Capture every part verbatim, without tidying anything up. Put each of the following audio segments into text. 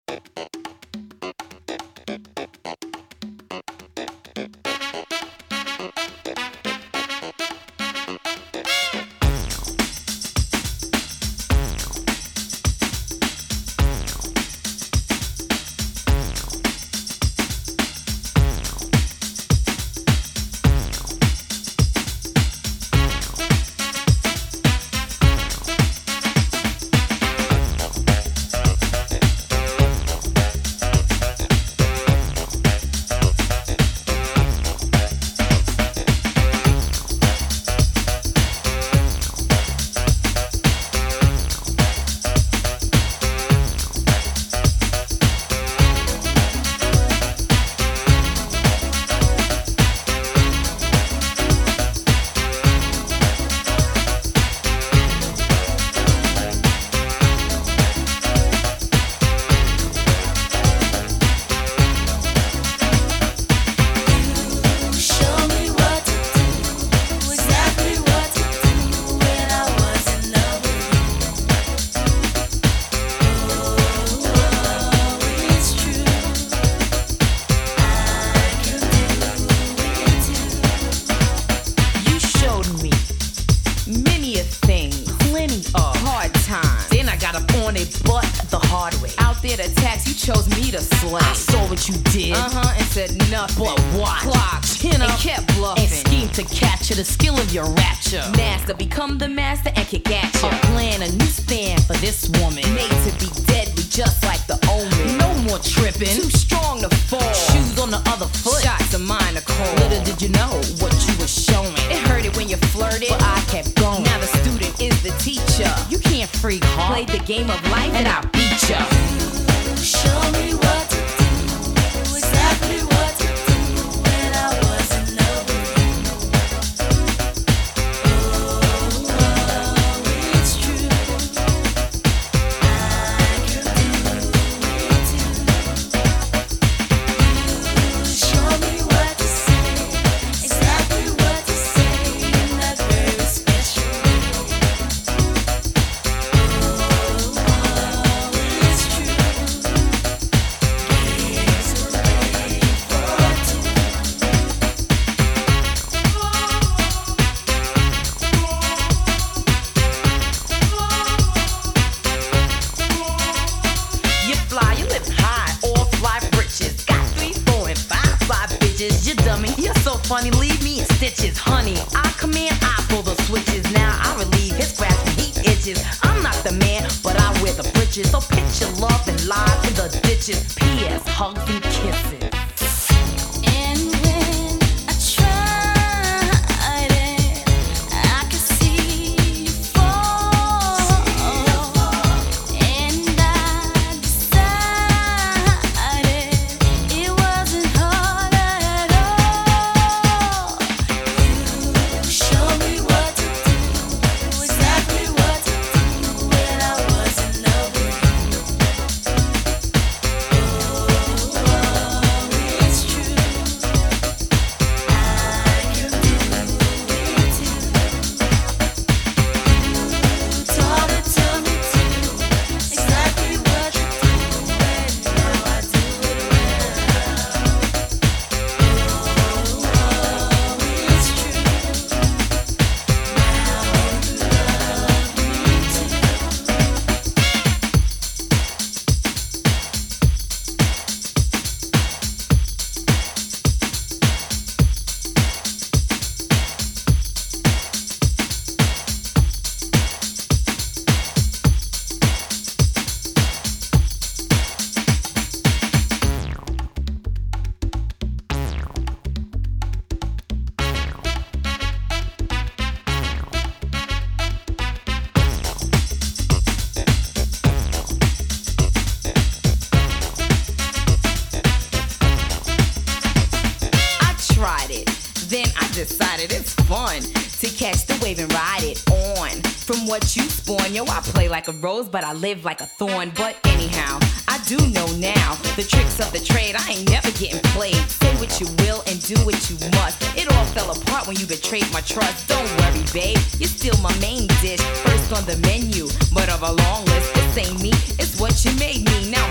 decided it's fun to catch the wave and ride it on. From what you spawn, yo, I play like a rose, but I live like a thorn. But anyhow, I do know now the tricks of the trade. I ain't never getting played. Say what you will and do what you must. It all fell apart when you betrayed my trust. Don't worry, babe, you're still my main dish, first on the menu, but of a long list. This ain't me, it's what you made me. Now I'm slapping your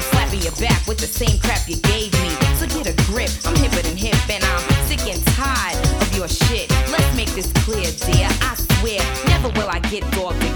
you back with the same crap you gave me. So get a grip, I'm hipper than hip, and I'm sick and tired of your shit. Let's make this clear, dear. I swear, never will I get dogged